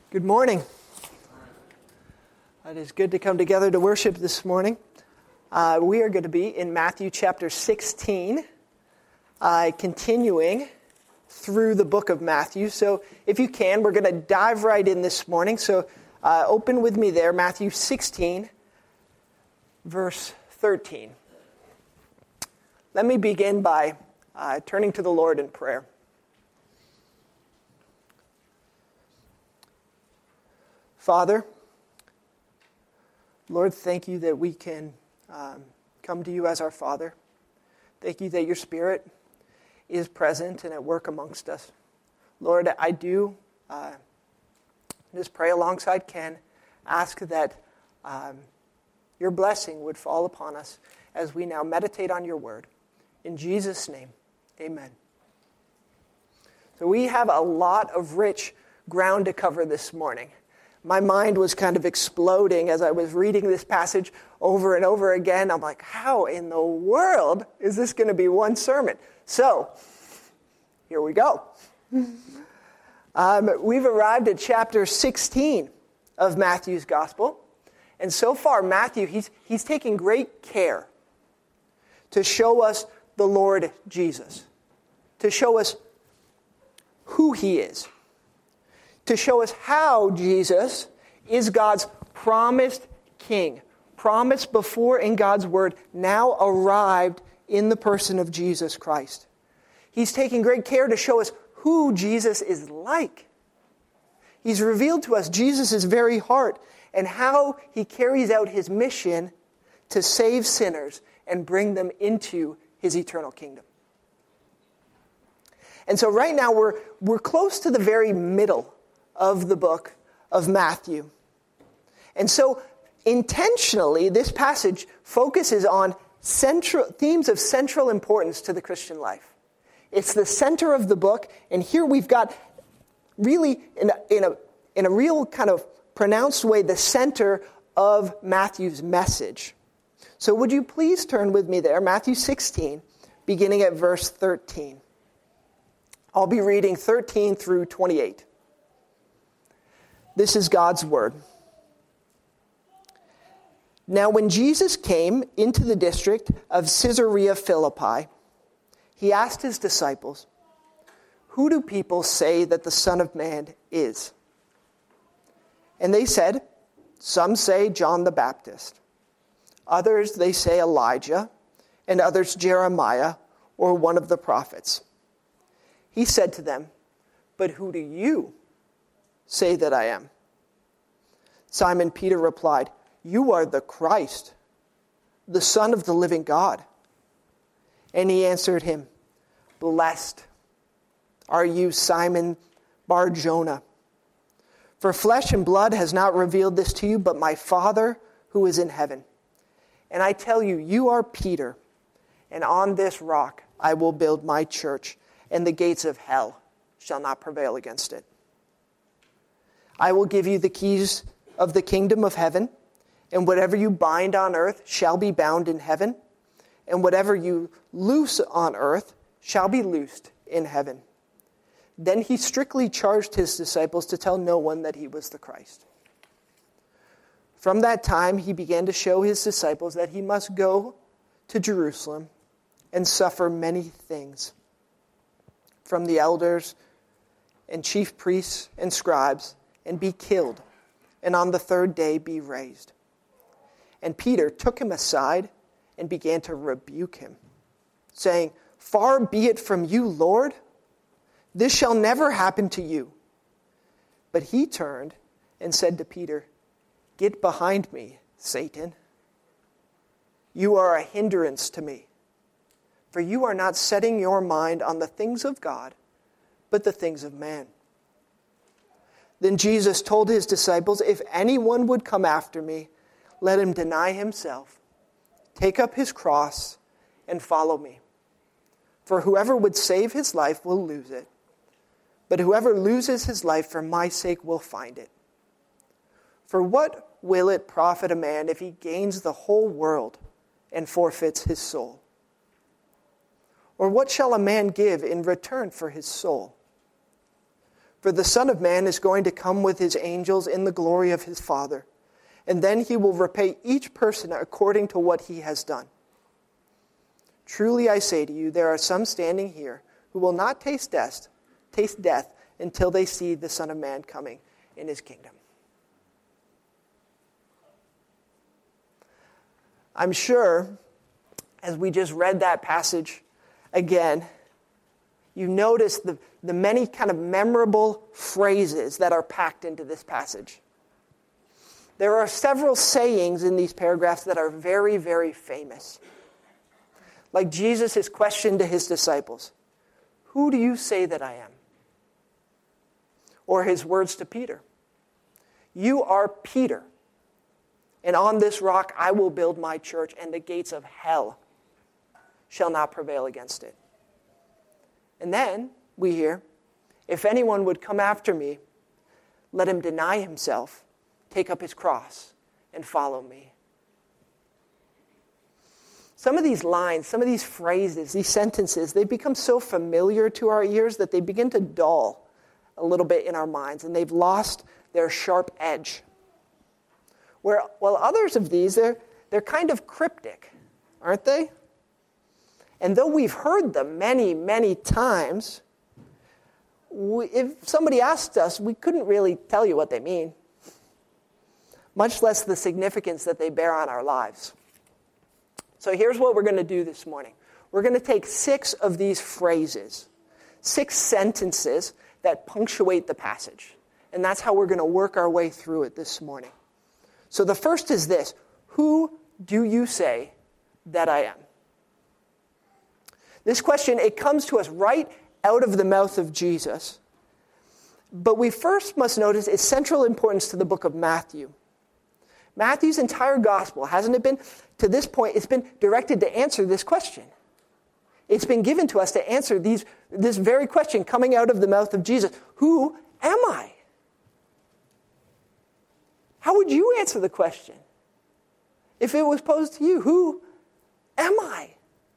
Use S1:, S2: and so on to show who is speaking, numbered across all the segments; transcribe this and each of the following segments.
S1: Good morning. It is good to come together to worship this morning. We are going to be in Matthew chapter 16, continuing through the book of Matthew. So if you can, we're going to dive right in this morning. So open with me there, Matthew 16, verse 13. Let me begin by turning to the Lord in prayer. Father, Lord, thank you that we can come to you as our Father. Thank you that your Spirit is present and at work amongst us. Lord, I do just pray alongside Ken, ask that your blessing would fall upon us as we now meditate on your word. In Jesus' name, amen. So we have a lot of rich ground to cover this morning. My mind was kind of exploding as I was reading this passage over and over again. I'm like, how in the world is this going to be one sermon? So, here we go. We've arrived at chapter 16 of Matthew's Gospel. And so far, Matthew, he's taking great care to show us the Lord Jesus, to show us who he is, to show us how Jesus is God's promised king, promised before in God's word, now arrived in the person of Jesus Christ. He's taking great care to show us who Jesus is like. He's revealed to us Jesus' very heart and how he carries out his mission to save sinners and bring them into his eternal kingdom. And so right now we're close to the very middle of the book of Matthew. And so intentionally, this passage focuses on themes of central importance to the Christian life. It's the center of the book, and here we've got really, in a real kind of pronounced way, the center of Matthew's message. So would you please turn with me there, Matthew 16, beginning at verse 13. I'll be reading 13 through 28. This is God's word. Now when Jesus came into the district of Caesarea Philippi, he asked his disciples, "Who do people say that the Son of Man is?" And they said, "Some say John the Baptist. Others they say Elijah, and others Jeremiah or one of the prophets." He said to them, "But who do you say that I am?" Simon Peter replied, "You are the Christ, the Son of the living God." And he answered him, "Blessed are you, Simon Bar-Jonah, for flesh and blood has not revealed this to you, but my Father who is in heaven. And I tell you, you are Peter, and on this rock I will build my church, and the gates of hell shall not prevail against it. I will give you the keys of the kingdom of heaven, and whatever you bind on earth shall be bound in heaven, and whatever you loose on earth shall be loosed in heaven." Then he strictly charged his disciples to tell no one that he was the Christ. From that time he began to show his disciples that he must go to Jerusalem and suffer many things from the elders and chief priests and scribes, and be killed, and on the third day be raised. And Peter took him aside and began to rebuke him, saying, "Far be it from you, Lord. This shall never happen to you." But he turned and said to Peter, "Get behind me, Satan. You are a hindrance to me, for you are not setting your mind on the things of God, but the things of man." Then Jesus told his disciples, "If anyone would come after me, let him deny himself, take up his cross, and follow me. For whoever would save his life will lose it, but whoever loses his life for my sake will find it. For what will it profit a man if he gains the whole world and forfeits his soul? Or what shall a man give in return for his soul? For the Son of Man is going to come with his angels in the glory of his Father, and then he will repay each person according to what he has done. Truly I say to you, there are some standing here who will not taste death until they see the Son of Man coming in his kingdom. I'm sure, as we just read that passage again, you notice the many kind of memorable phrases that are packed into this passage. There are several sayings in these paragraphs that are very, very famous. Like Jesus' question to his disciples, "Who do you say that I am?" Or his words to Peter, "You are Peter, and on this rock I will build my church, and the gates of hell shall not prevail against it." And then we hear, "If anyone would come after me, let him deny himself, take up his cross, and follow me." Some of these lines, some of these phrases, these sentences, they become so familiar to our ears that they begin to dull a little bit in our minds, and they've lost their sharp edge. While others of these, they're kind of cryptic, aren't they? And though we've heard them many, many times, if somebody asked us, we couldn't really tell you what they mean, much less the significance that they bear on our lives. So here's what we're going to do this morning. We're going to take 6 of these phrases, 6 sentences that punctuate the passage. And that's how we're going to work our way through it this morning. So the first is this: who do you say that I am? This question, it comes to us right out of the mouth of Jesus. But we first must notice its central importance to the book of Matthew. Matthew's entire gospel, hasn't it been, to this point, it's been directed to answer this question. It's been given to us to answer this very question coming out of the mouth of Jesus. Who am I? How would you answer the question if it was posed to you? Who am I?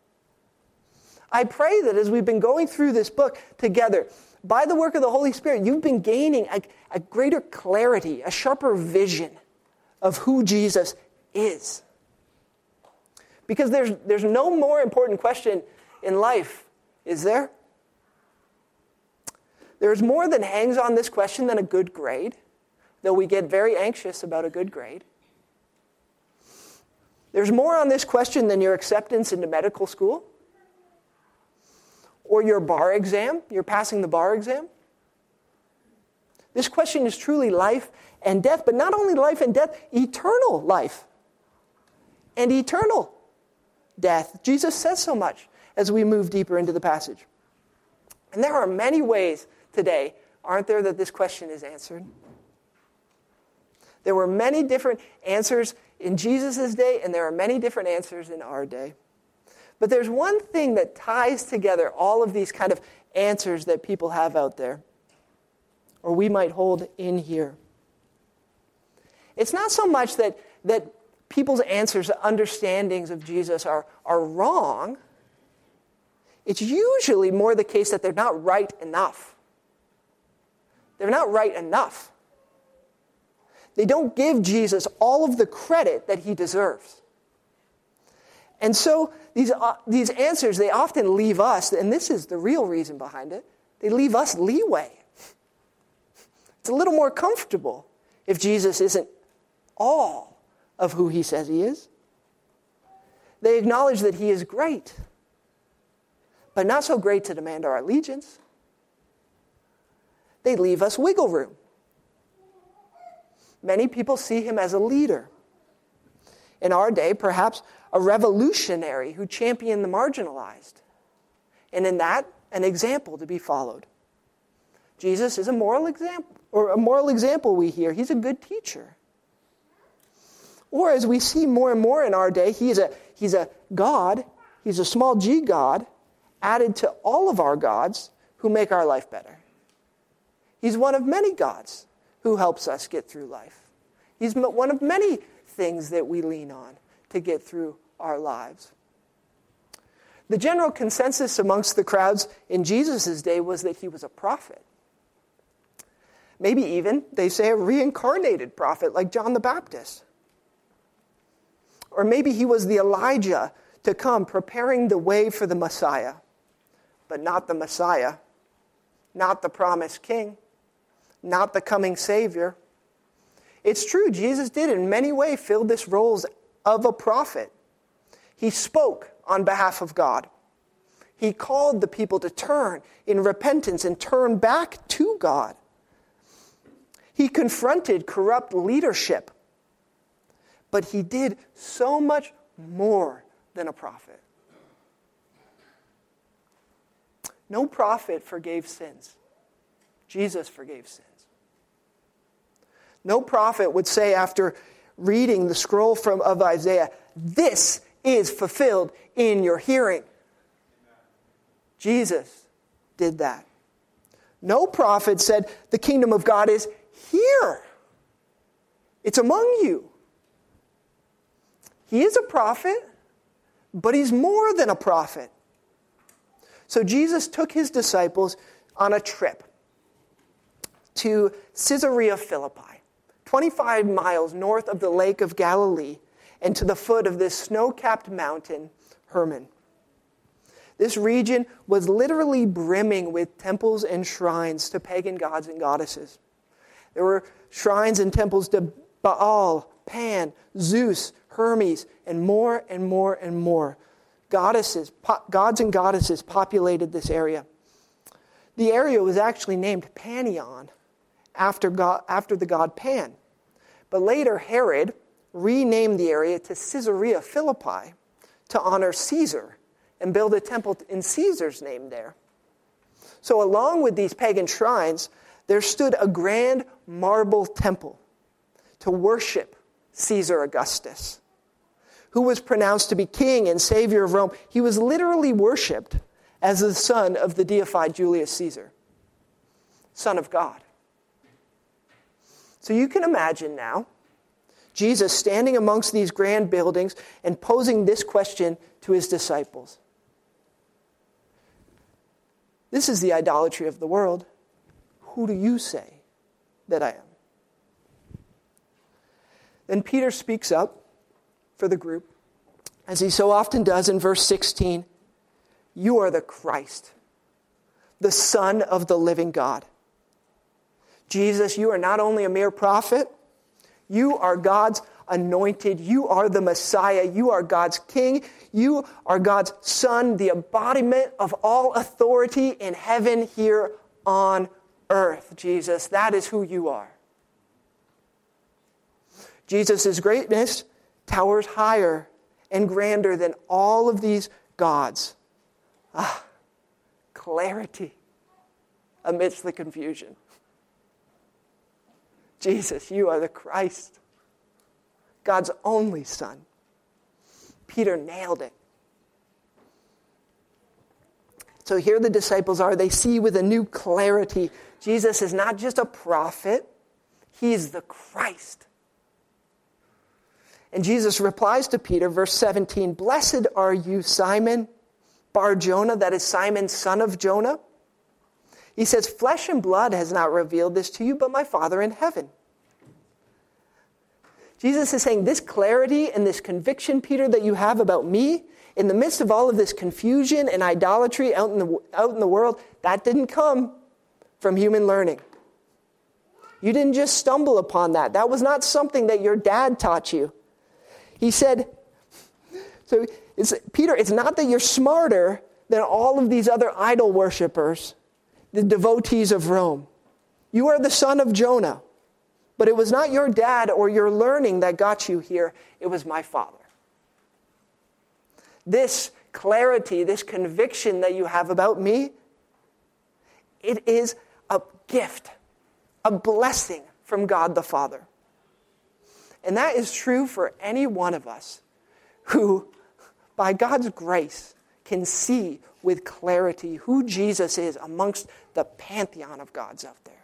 S1: I pray that as we've been going through this book together, by the work of the Holy Spirit, you've been gaining a greater clarity, a sharper vision of who Jesus is. Because there's no more important question in life, is there? There's more that hangs on this question than a good grade, though we get very anxious about a good grade. There's more on this question than your acceptance into medical school, or your bar exam, you're passing the bar exam. This question is truly life and death, but not only life and death, eternal life and eternal death. Jesus says so much as we move deeper into the passage. And there are many ways today, aren't there, that this question is answered? There were many different answers in Jesus' day, and there are many different answers in our day. But there's one thing that ties together all of these kind of answers that people have out there, or we might hold in here. It's not so much that people's answers, understandings of Jesus are wrong. It's usually more the case that they're not right enough. They're not right enough. They don't give Jesus all of the credit that he deserves. And so these answers, they often leave us, and this is the real reason behind it, they leave us leeway. It's a little more comfortable if Jesus isn't all of who he says he is. They acknowledge that he is great, but not so great to demand our allegiance. They leave us wiggle room. Many people see him as a leader. In our day, perhaps a revolutionary who championed the marginalized. And in that, an example to be followed. Jesus is a moral example we hear. He's a good teacher. Or as we see more and more in our day, he's a God, he's a small g God, added to all of our gods who make our life better. He's one of many gods who helps us get through life. He's one of many things that we lean on to get through our lives. The general consensus amongst the crowds in Jesus' day was that he was a prophet. Maybe even, they say, a reincarnated prophet like John the Baptist. Or maybe he was the Elijah to come, preparing the way for the Messiah. But not the Messiah, not the promised king, not the coming Savior. It's true, Jesus did in many ways fill this role of a prophet. He spoke on behalf of God. He called the people to turn in repentance and turn back to God. He confronted corrupt leadership. But he did so much more than a prophet. No prophet forgave sins. Jesus forgave sins. No prophet would say after reading the scroll of Isaiah, "This is fulfilled in your hearing." Jesus did that. No prophet said, "The kingdom of God is here. It's among you." He is a prophet, but he's more than a prophet. So Jesus took his disciples on a trip to Caesarea Philippi, 25 miles north of the Lake of Galilee, and to the foot of this snow-capped mountain, Hermon. This region was literally brimming with temples and shrines to pagan gods and goddesses. There were shrines and temples to Baal, Pan, Zeus, Hermes, and more and more and more. Gods and goddesses populated this area. The area was actually named Panion after the god Pan. But later Herod renamed the area to Caesarea Philippi to honor Caesar and build a temple in Caesar's name there. So along with these pagan shrines, there stood a grand marble temple to worship Caesar Augustus, who was pronounced to be king and savior of Rome. He was literally worshipped as the son of the deified Julius Caesar, Son of God. So you can imagine now Jesus standing amongst these grand buildings and posing this question to his disciples. This is the idolatry of the world. Who do you say that I am? Then Peter speaks up for the group, as he so often does in verse 16. You are the Christ, the Son of the living God. Jesus, you are not only a mere prophet, you are God's anointed. You are the Messiah. You are God's King. You are God's Son, the embodiment of all authority in heaven here on earth. Jesus, that is who you are. Jesus' greatness towers higher and grander than all of these gods. Clarity amidst the confusion. Jesus, you are the Christ, God's only Son. Peter nailed it. So here the disciples are. They see with a new clarity, Jesus is not just a prophet, he is the Christ. And Jesus replies to Peter, verse 17, Blessed are you, Simon Bar-Jonah, that is Simon, son of Jonah. He says, flesh and blood has not revealed this to you, but my Father in heaven. Jesus is saying this clarity and this conviction, Peter, that you have about me, in the midst of all of this confusion and idolatry out in the world, that didn't come from human learning. You didn't just stumble upon that. That was not something that your dad taught you. He said, Peter, it's not that you're smarter than all of these other idol worshipers, the devotees of Rome. You are the son of Jonah. But it was not your dad or your learning that got you here. It was my Father. This clarity, this conviction that you have about me, it is a gift, a blessing from God the Father. And that is true for any one of us who, by God's grace, can see with clarity who Jesus is amongst the pantheon of gods out there.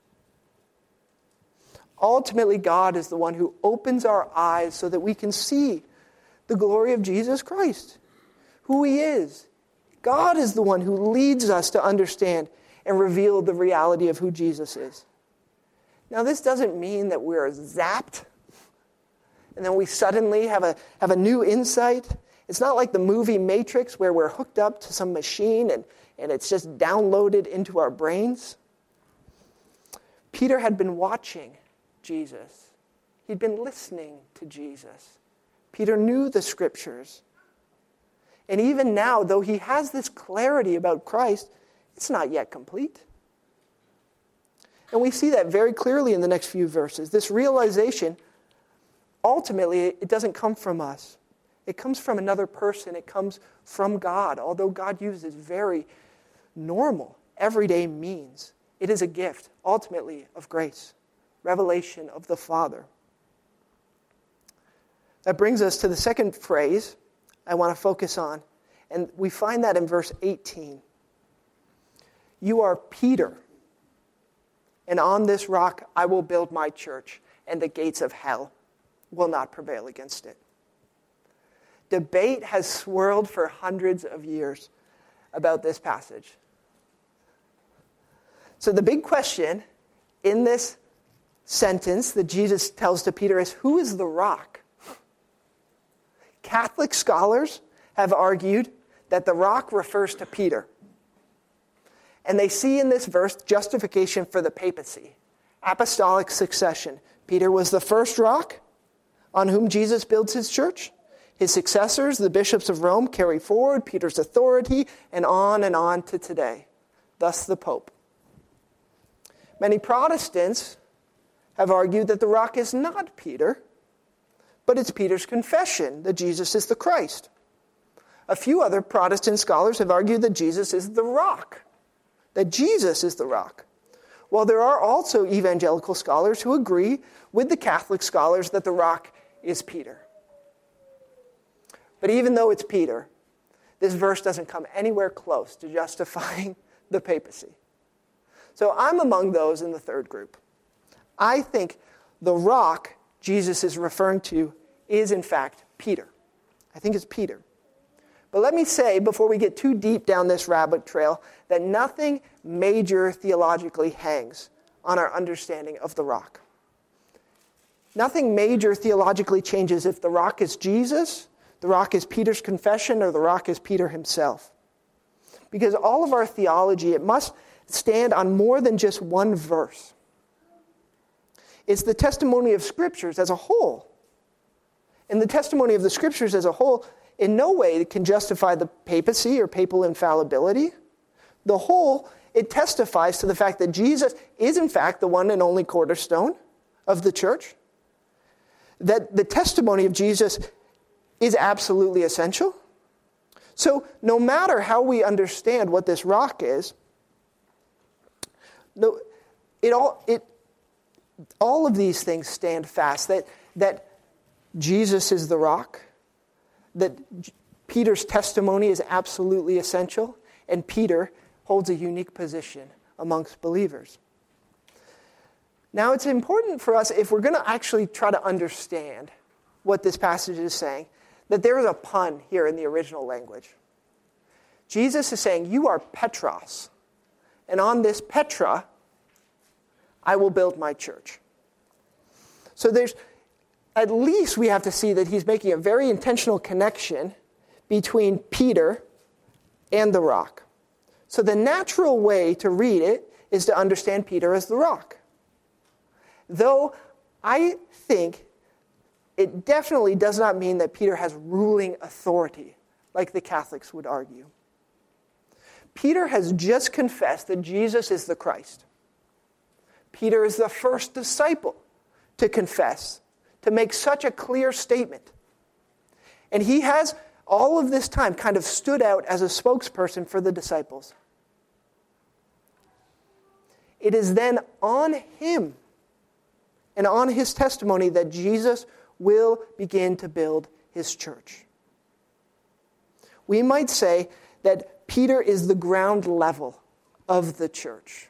S1: Ultimately, God is the one who opens our eyes so that we can see the glory of Jesus Christ, who he is. God is the one who leads us to understand and reveal the reality of who Jesus is. Now, this doesn't mean that we're zapped and then we suddenly have a new insight. It's not like the movie Matrix where we're hooked up to some machine and it's just downloaded into our brains. Peter had been watching Jesus. He'd been listening to Jesus. Peter knew the scriptures. And even now, though he has this clarity about Christ, it's not yet complete. And we see that very clearly in the next few verses. This realization, ultimately, it doesn't come from us. It comes from another person. It comes from God. Although God uses very normal, everyday means, it is a gift, ultimately, of grace, revelation of the Father. That brings us to the second phrase I want to focus on, and we find that in verse 18. You are Peter, and on this rock I will build my church, and the gates of hell will not prevail against it. Debate has swirled for hundreds of years about this passage. So the big question in this sentence that Jesus tells to Peter is, who is the rock? Catholic scholars have argued that the rock refers to Peter. And they see in this verse justification for the papacy, apostolic succession. Peter was the first rock on whom Jesus builds his church. His successors, the bishops of Rome, carry forward Peter's authority and on to today. Thus the Pope. Many Protestants have argued that the rock is not Peter, but it's Peter's confession that Jesus is the Christ. A few other Protestant scholars have argued that Jesus is the rock, that Jesus is the rock. While there are also evangelical scholars who agree with the Catholic scholars that the rock is Peter. But even though it's Peter, this verse doesn't come anywhere close to justifying the papacy. So I'm among those in the third group. I think the rock Jesus is referring to is, in fact, Peter. I think it's Peter. But let me say, before we get too deep down this rabbit trail, that nothing major theologically hangs on our understanding of the rock. Nothing major theologically changes if the rock is Jesus, the rock is Peter's confession, or the rock is Peter himself. Because all of our theology, it must stand on more than just one verse. It's the testimony of Scriptures as a whole. And the testimony of the Scriptures as a whole in no way can justify the papacy or papal infallibility. The whole, it testifies to the fact that Jesus is in fact the one and only cornerstone of the church. That the testimony of Jesus is absolutely essential. So no matter how we understand what this rock is, all of these things stand fast, that Jesus is the rock, that Peter's testimony is absolutely essential, and Peter holds a unique position amongst believers. Now, it's important for us, if we're going to actually try to understand what this passage is saying, that there is a pun here in the original language. Jesus is saying, you are Petros, and on this Petra, I will build my church. So at least we have to see that he's making a very intentional connection between Peter and the rock. So the natural way to read it is to understand Peter as the rock. Though I think it definitely does not mean that Peter has ruling authority, like the Catholics would argue. Peter has just confessed that Jesus is the Christ. Peter is the first disciple to confess, to make such a clear statement. And he has, all of this time, kind of stood out as a spokesperson for the disciples. It is then on him and on his testimony that Jesus will begin to build his church. We might say that Peter is the ground level of the church.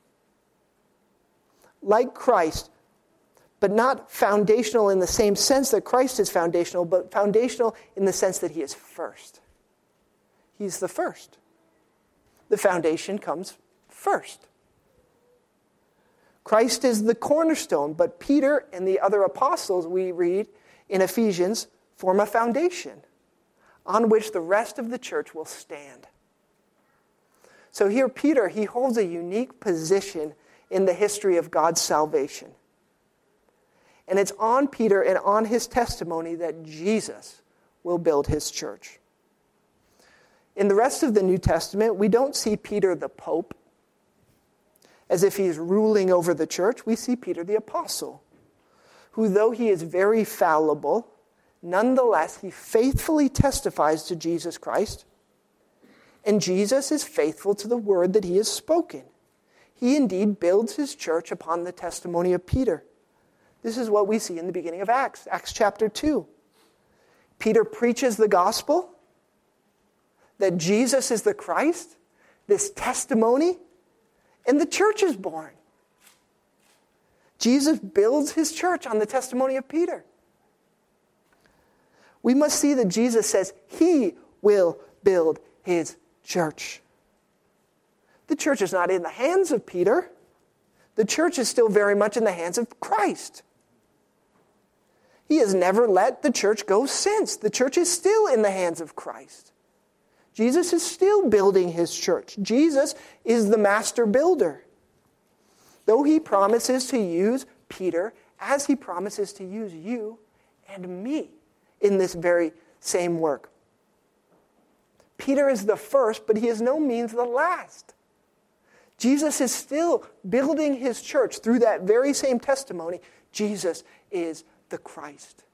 S1: Like Christ, but not foundational in the same sense that Christ is foundational, but foundational in the sense that he is first. He's the first. The foundation comes first. Christ is the cornerstone, but Peter and the other apostles, we read in Ephesians, form a foundation on which the rest of the church will stand. So here Peter, he holds a unique position in the history of God's salvation. And it's on Peter and on his testimony that Jesus will build his church. In the rest of the New Testament, we don't see Peter the Pope, as if he's ruling over the church. We see Peter the Apostle, who, though he is very fallible, nonetheless, he faithfully testifies to Jesus Christ, and Jesus is faithful to the word that he has spoken. He indeed builds his church upon the testimony of Peter. This is what we see in the beginning of Acts, Acts chapter 2. Peter preaches the gospel, that Jesus is the Christ, this testimony, and the church is born. Jesus builds his church on the testimony of Peter. We must see that Jesus says he will build his church. The church is not in the hands of Peter. The church is still very much in the hands of Christ. He has never let the church go since. The church is still in the hands of Christ. Jesus is still building his church. Jesus is the master builder. Though he promises to use Peter as he promises to use you and me in this very same work. Peter is the first, but he is no means the last. Jesus is still building his church through that very same testimony. Jesus is the Christ.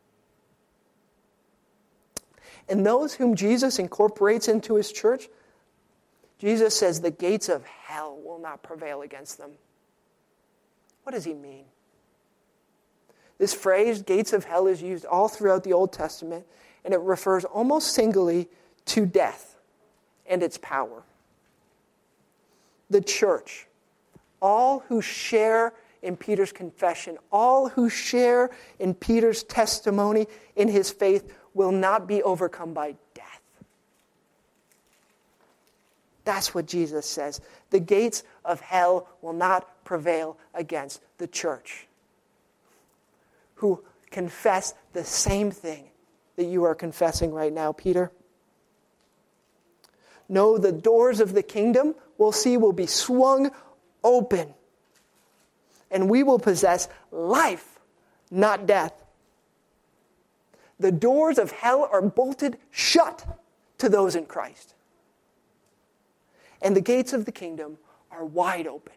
S1: And those whom Jesus incorporates into his church, Jesus says the gates of hell will not prevail against them. What does he mean? This phrase, gates of hell, is used all throughout the Old Testament, and it refers almost singly to death and its power. The church, all who share in Peter's confession, all who share in Peter's testimony, in his faith, will not be overcome by death. That's what Jesus says. The gates of hell will not prevail against the church, who confess the same thing that you are confessing right now, Peter. No, the doors of the kingdom, we'll see, will be swung open, and we will possess life, not death. The doors of hell are bolted shut to those in Christ. And the gates of the kingdom are wide open.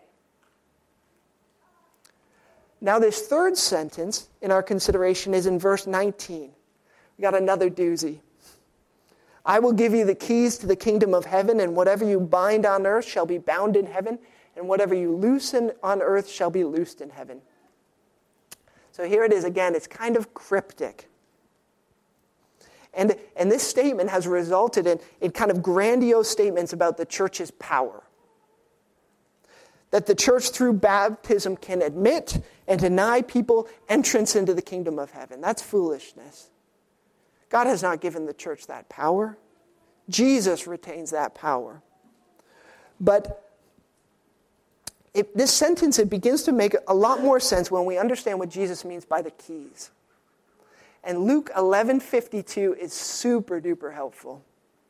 S1: Now, this third sentence in our consideration is in verse 19. We got another doozy. I will give you the keys to the kingdom of heaven, and whatever you bind on earth shall be bound in heaven, and whatever you loosen on earth shall be loosed in heaven. So here it is again. It's kind of cryptic. And this statement has resulted in kind of grandiose statements about the church's power. That the church through baptism can admit and deny people entrance into the kingdom of heaven. That's foolishness. God has not given the church that power. Jesus retains that power. But this sentence, it begins to make a lot more sense when we understand what Jesus means by the keys. And Luke 11:52 is super duper helpful.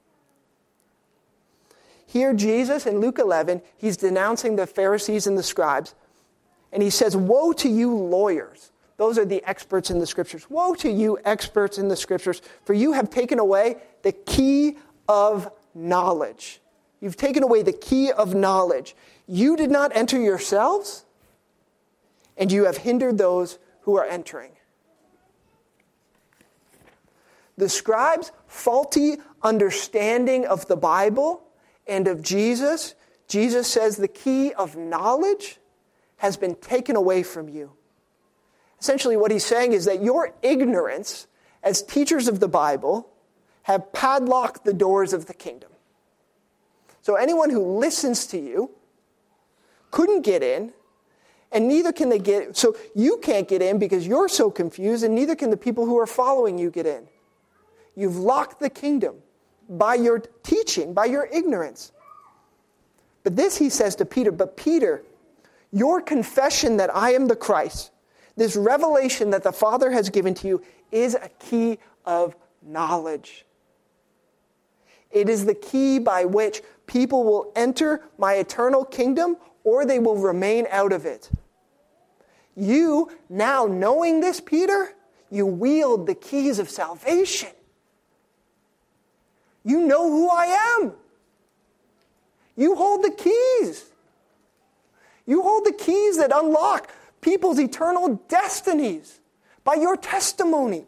S1: Here Jesus in Luke 11, he's denouncing the Pharisees and the scribes. And he says, woe to you lawyers. Those are the experts in the scriptures. Woe to you experts in the scriptures, for you have taken away the key of knowledge. You've taken away the key of knowledge. You did not enter yourselves, and you have hindered those who are entering. The scribes' faulty understanding of the Bible and of Jesus, Jesus says the key of knowledge has been taken away from you. Essentially what he's saying is that your ignorance as teachers of the Bible have padlocked the doors of the kingdom. So anyone who listens to you couldn't get in, and neither can they get, so you can't get in because you're so confused, and neither can the people who are following you get in. You've locked the kingdom by your teaching, by your ignorance. But this he says to Peter, but Peter, Your confession that I am the Christ, this revelation that the Father has given to you, is a key of knowledge. It is the key by which people will enter my eternal kingdom or they will remain out of it. You, now knowing this, Peter, you wield the keys of salvation. You know who I am. You hold the keys. You hold the keys that unlock people's eternal destinies by your testimony.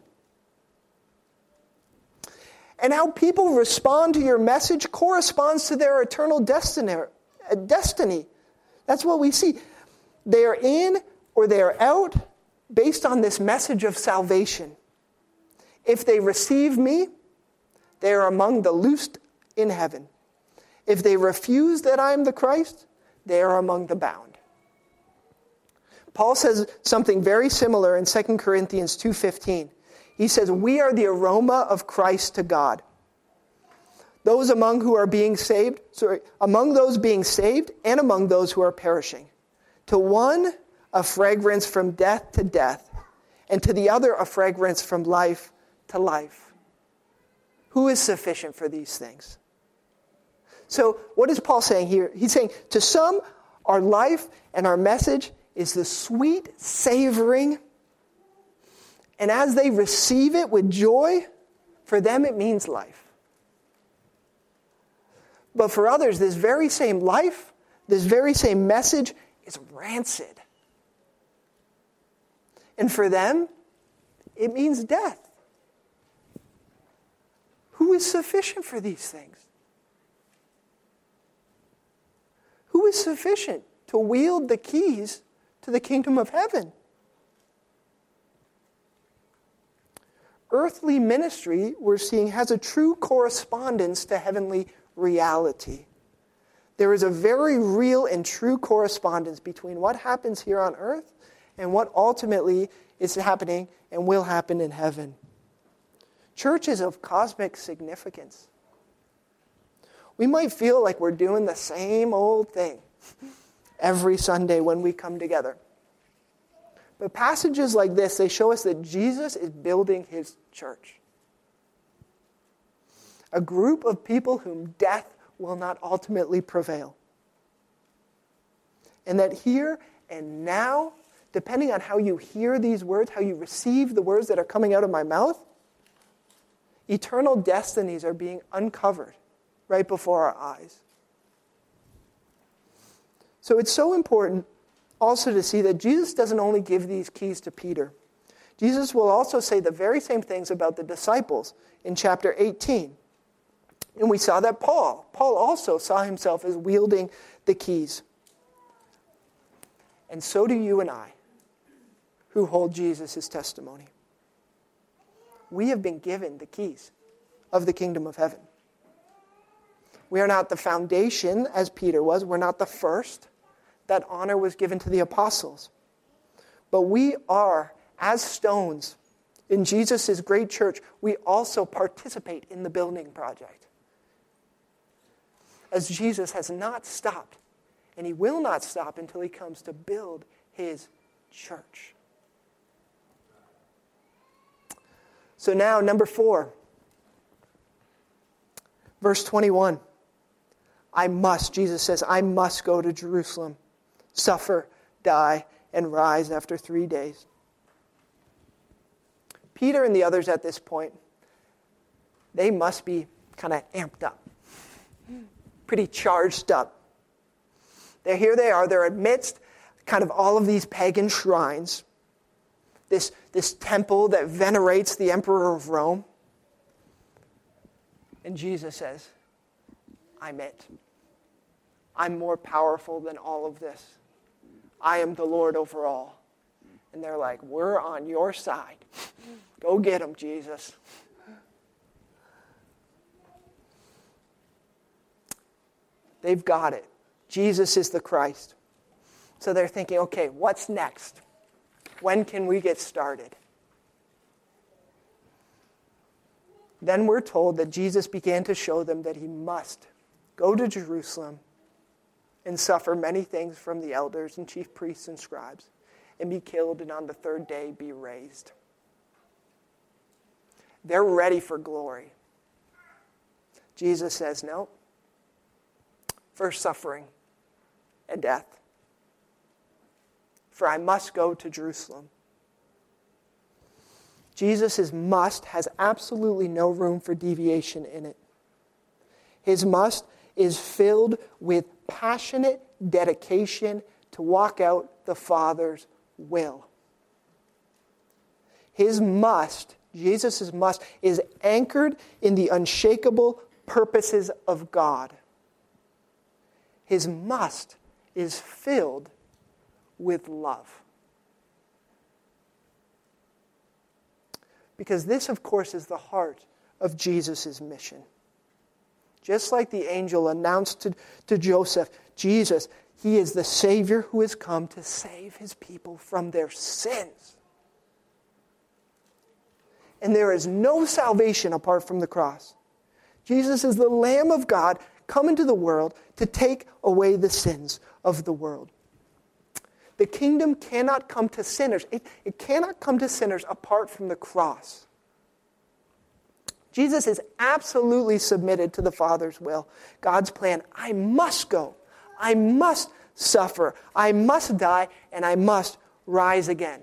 S1: And how people respond to your message corresponds to their eternal destiny. That's what we see. They are in or they are out based on this message of salvation. If they receive me, they are among the loosed in heaven. If they refuse that I am the Christ, they are among the bound. Paul says something very similar in 2 Corinthians 2:15. He says, we are the aroma of Christ to God. Those among those being saved and among those who are perishing. To one, a fragrance from death to death, and to the other, a fragrance from life to life. Who is sufficient for these things? So what is Paul saying here? He's saying, to some, our life and our message is the sweet savoring. And as they receive it with joy, for them it means life. But for others, this very same life, this very same message is rancid. And for them, it means death. Who is sufficient for these things? Who is sufficient to wield the keys to the kingdom of heaven? Earthly ministry, we're seeing, has a true correspondence to heavenly reality. There is a very real and true correspondence between what happens here on earth and what ultimately is happening and will happen in heaven. Church is of cosmic significance. We might feel like we're doing the same old thing every Sunday when we come together. But passages like this, they show us that Jesus is building his church. A group of people whom death will not ultimately prevail. And that here and now, depending on how you hear these words, how you receive the words that are coming out of my mouth, eternal destinies are being uncovered right before our eyes. So it's so important also to see that Jesus doesn't only give these keys to Peter. Jesus will also say the very same things about the disciples in chapter 18. And we saw that Paul also saw himself as wielding the keys. And so do you and I, who hold Jesus' testimony. We have been given the keys of the kingdom of heaven. We are not the foundation, as Peter was. We're not the first. That honor was given to the apostles. But we are, as stones in Jesus' great church, we also participate in the building project. As Jesus has not stopped, and he will not stop until he comes to build his church. So now, number 4. Verse 21. Jesus says, I must go to Jerusalem, suffer, die, and rise after 3 days. Peter and the others at this point, they must be kind of amped up, pretty charged up. Here they are, they're amidst kind of all of these pagan shrines, this temple that venerates the emperor of Rome. And Jesus says, I'm it. I'm more powerful than all of this. I am the Lord over all. And they're like, we're on your side. Go get him, Jesus. They've got it. Jesus is the Christ. So they're thinking, okay, what's next? When can we get started? Then we're told that Jesus began to show them that he must go to Jerusalem and suffer many things from the elders and chief priests and scribes, and be killed, and on the third day be raised. They're ready for glory. Jesus says, no. First suffering and death. For I must go to Jerusalem. Jesus' must has absolutely no room for deviation in it. His must is filled with passionate dedication to walk out the Father's will. His must, Jesus' must, is anchored in the unshakable purposes of God. His must is filled with love. Because this, of course, is the heart of Jesus' mission. Just like the angel announced to Joseph, Jesus, he is the Savior who has come to save his people from their sins. And there is no salvation apart from the cross. Jesus is the Lamb of God come into the world to take away the sins of the world. The kingdom cannot come to sinners. It cannot come to sinners apart from the cross. Jesus is absolutely submitted to the Father's will, God's plan. I must go. I must suffer. I must die, and I must rise again.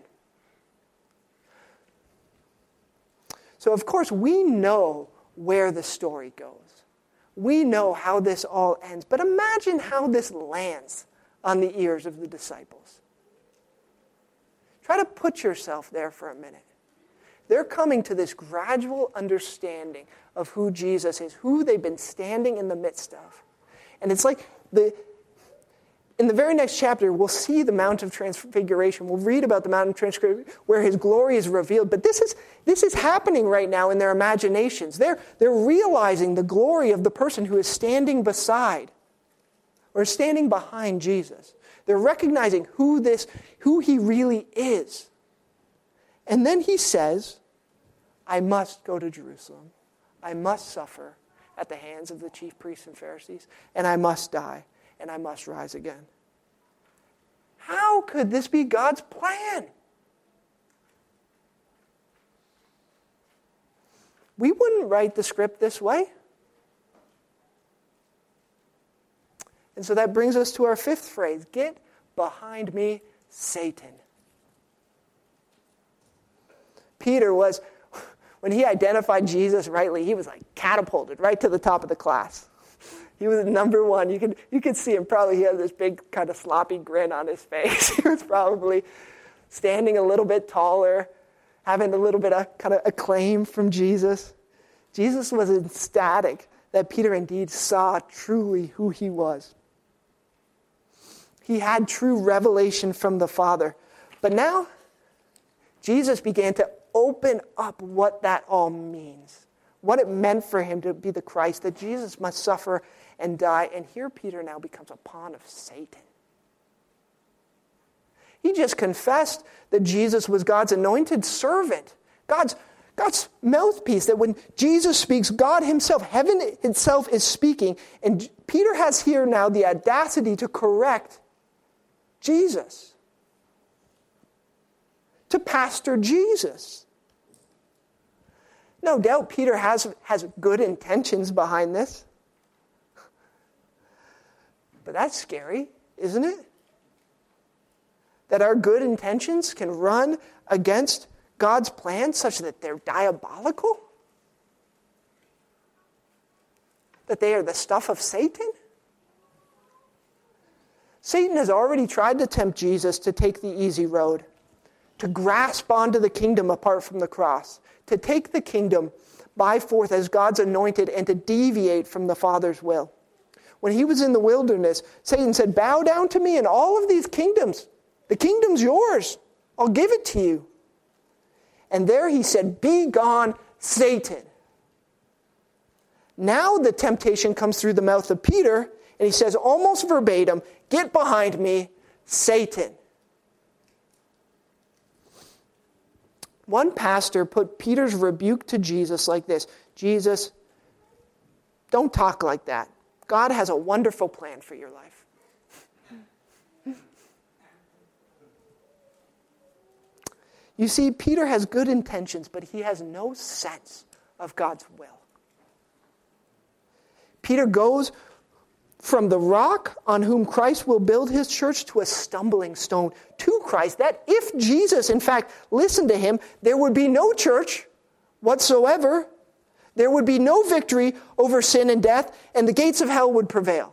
S1: So, of course, we know where the story goes. We know how this all ends. But imagine how this lands on the ears of the disciples. Try to put yourself there for a minute. They're coming to this gradual understanding of who Jesus is, who they've been standing in the midst of. And it's like in the very next chapter, we'll see the Mount of Transfiguration. We'll read about the Mount of Transfiguration where his glory is revealed. But this is happening right now in their imaginations. They're realizing the glory of the person who is standing beside or standing behind Jesus. They're recognizing who he really is. And then he says, I must go to Jerusalem. I must suffer at the hands of the chief priests and Pharisees. And I must die. And I must rise again. How could this be God's plan? We wouldn't write the script this way. And so that brings us to our fifth phrase. Get behind me, Satan. Peter was, when he identified Jesus rightly, he was like catapulted right to the top of the class. He was number one. You could see him probably, he had this big kind of sloppy grin on his face. He was probably standing a little bit taller, having a little bit of kind of acclaim from Jesus. Jesus was ecstatic that Peter indeed saw truly who he was. He had true revelation from the Father. But now, Jesus began to open up what that all means. What it meant for him to be the Christ, that Jesus must suffer and die. And here Peter now becomes a pawn of Satan. He just confessed that Jesus was God's anointed servant, God's mouthpiece, that when Jesus speaks, God himself, heaven itself is speaking. And Peter has here now the audacity to correct Jesus, to pastor Jesus. No doubt Peter has good intentions behind this. But that's scary, isn't it? That our good intentions can run against God's plan such that they're diabolical? That they are the stuff of Satan? Satan has already tried to tempt Jesus to take the easy road, to grasp onto the kingdom apart from the cross, to take the kingdom by force as God's anointed and to deviate from the Father's will. When he was in the wilderness, Satan said, bow down to me and all of these kingdoms. The kingdom's yours. I'll give it to you. And there he said, be gone, Satan. Now the temptation comes through the mouth of Peter, and he says almost verbatim, get behind me, Satan. One pastor put Peter's rebuke to Jesus like this: Jesus, don't talk like that. God has a wonderful plan for your life. You see, Peter has good intentions, but he has no sense of God's will. Peter goes from the rock on whom Christ will build his church to a stumbling stone to Christ, that if Jesus, in fact, listened to him, there would be no church whatsoever. There would be no victory over sin and death, and the gates of hell would prevail.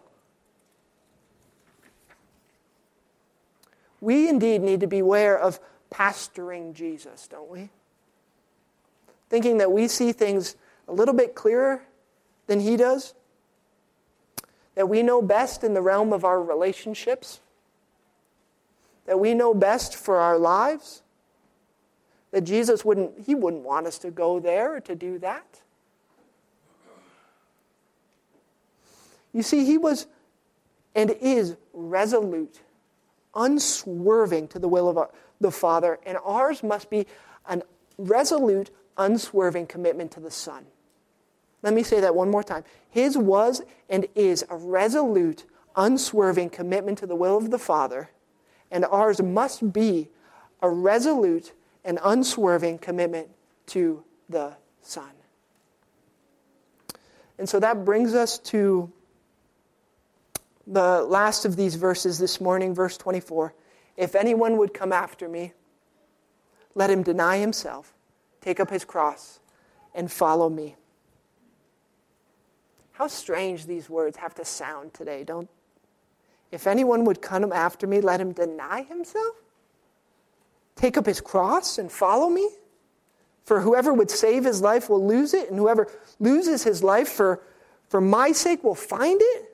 S1: We indeed need to beware of pastoring Jesus, don't we? Thinking that we see things a little bit clearer than he does. That we know best in the realm of our relationships. That we know best for our lives. That Jesus wouldn't want us to go there or to do that. You see, he was and is resolute, unswerving to the will of the Father, and ours must be a resolute, unswerving commitment to the Son. Let me say that one more time. His was and is a resolute, unswerving commitment to the will of the Father, and ours must be a resolute and unswerving commitment to the Son. And so that brings us to the last of these verses this morning, verse 24. If anyone would come after me, let him deny himself, take up his cross, and follow me. How strange these words have to sound today, don't? If anyone would come after me, let him deny himself, take up his cross, and follow me. For whoever would save his life will lose it, and whoever loses his life for my sake will find it.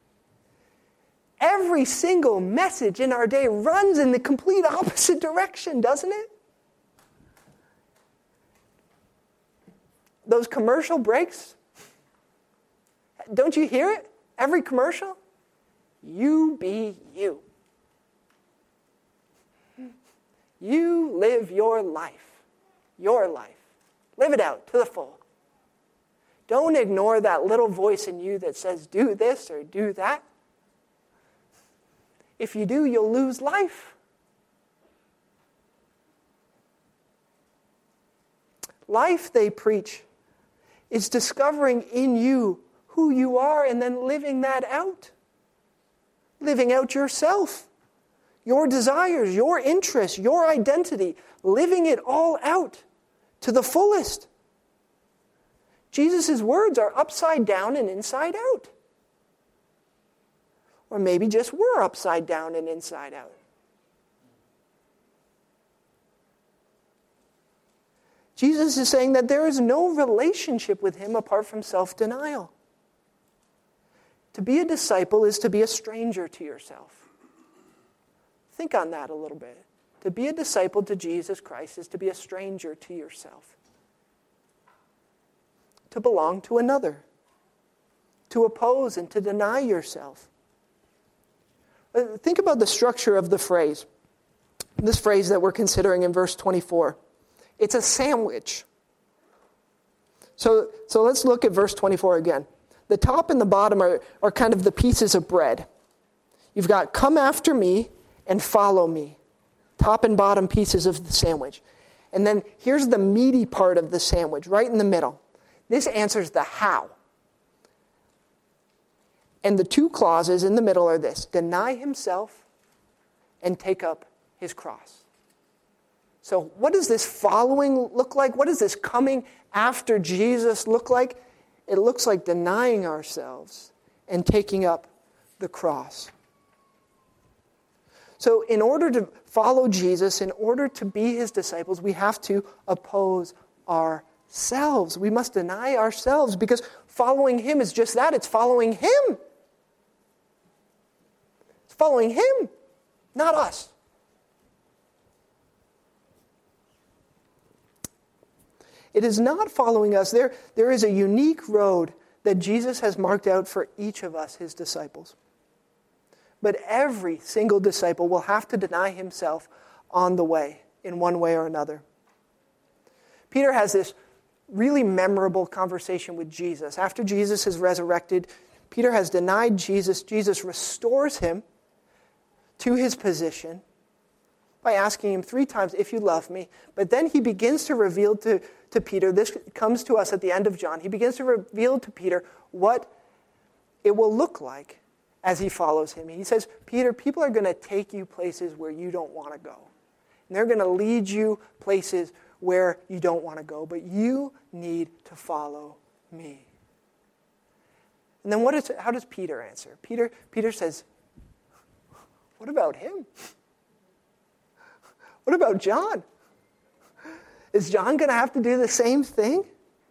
S1: Every single message in our day runs in the complete opposite direction, doesn't it? Those commercial breaks, don't you hear it? Every commercial? You be you. You live your life. Your life. Live it out to the full. Don't ignore that little voice in you that says, do this or do that. If you do, you'll lose life. Life, they preach, is discovering in you who you are and then living that out. Living out yourself, your desires, your interests, your identity, living it all out to the fullest. Jesus' words are upside down and inside out. Or maybe just we're upside down and inside out. Jesus is saying that there is no relationship with him apart from self-denial. To be a disciple is to be a stranger to yourself. Think on that a little bit. To be a disciple to Jesus Christ is to be a stranger to yourself. To belong to another. To oppose and to deny yourself. Think about the structure of the phrase. This phrase that we're considering in verse 24. It's a sandwich. So let's look at verse 24 again. The top and the bottom are kind of the pieces of bread. You've got come after me and follow me. Top and bottom pieces of the sandwich. And then here's the meaty part of the sandwich, right in the middle. This answers the how. And the two clauses in the middle are this: deny himself and take up his cross. So what does this following look like? What does this coming after Jesus look like? It looks like denying ourselves and taking up the cross. So in order to follow Jesus, in order to be his disciples, we have to oppose ourselves. We must deny ourselves, because following him is just that. It's following him. It's following him, not us. It is not following us. There is a unique road that Jesus has marked out for each of us, his disciples. But every single disciple will have to deny himself on the way, in one way or another. Peter has this really memorable conversation with Jesus. After Jesus is resurrected, Peter has denied Jesus. Jesus restores him to his position. by asking him 3 times, if you love me. But then he begins to reveal to Peter, this comes to us at the end of John, he begins to reveal to Peter what it will look like as he follows him. He says, Peter, people are going to take you places where you don't want to go. And they're going to lead you places where you don't want to go, but you need to follow me. And then how does Peter answer? Peter says, what about him? What about John? Is John going to have to do the same thing?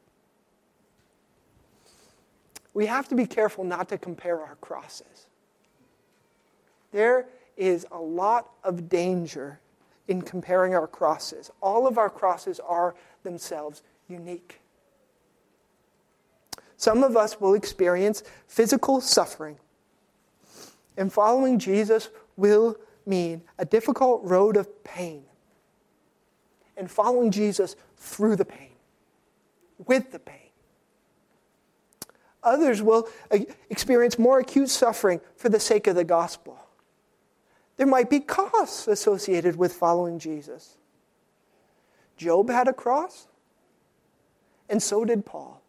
S1: We have to be careful not to compare our crosses. There is a lot of danger in comparing our crosses. All of our crosses are themselves unique. Some of us will experience physical suffering, and following Jesus will mean a difficult road of pain, and following Jesus through the pain, with the pain. Others will experience more acute suffering for the sake of the gospel. There might be costs associated with following Jesus. Job had a cross, and so did Paul.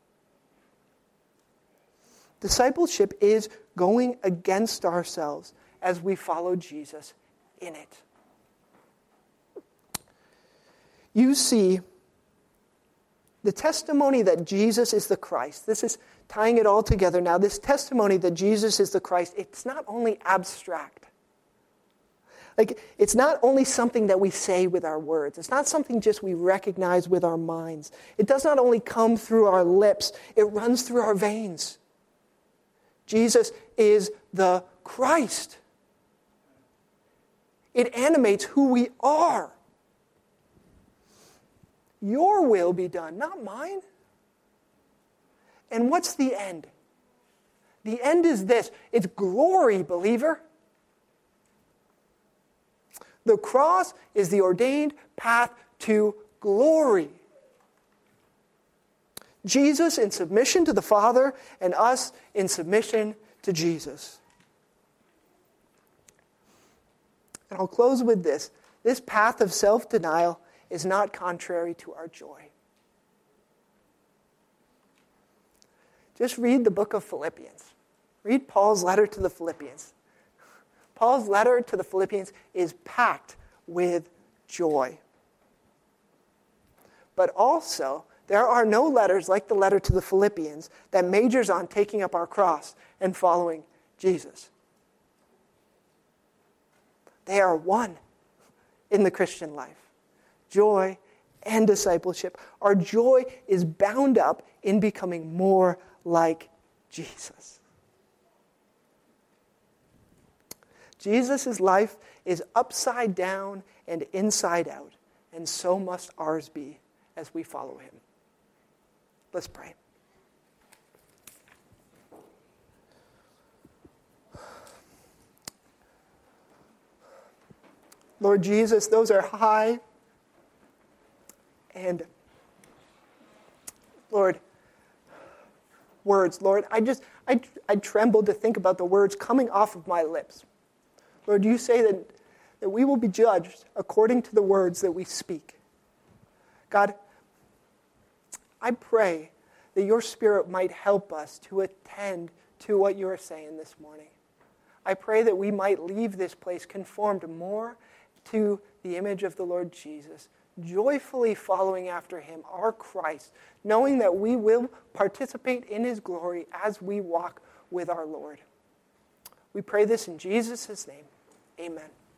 S1: Discipleship is going against ourselves as we follow Jesus in it. You see, the testimony that Jesus is the Christ, this is tying it all together now, this testimony that Jesus is the Christ, it's not only abstract. It's not only something that we say with our words. It's not something just we recognize with our minds. It does not only come through our lips, it runs through our veins. Jesus is the Christ. It animates who we are. Your will be done, not mine. And what's the end? The end is this. It's glory, believer. The cross is the ordained path to glory. Jesus in submission to the Father, and us in submission to Jesus. And I'll close with this. This path of self-denial is not contrary to our joy. Just read the book of Philippians. Read Paul's letter to the Philippians. Paul's letter to the Philippians is packed with joy. But also, there are no letters like the letter to the Philippians that majors on taking up our cross and following Jesus. They are one in the Christian life. Joy and discipleship. Our joy is bound up in becoming more like Jesus. Jesus' life is upside down and inside out, and so must ours be as we follow him. Let's pray. Lord Jesus, those are high and, Lord, words. Lord, I tremble to think about the words coming off of my lips. Lord, you say that we will be judged according to the words that we speak. God, I pray that your Spirit might help us to attend to what you are saying this morning. I pray that we might leave this place conformed more to the image of the Lord Jesus, joyfully following after him, our Christ, knowing that we will participate in his glory as we walk with our Lord. We pray this in Jesus' name. Amen.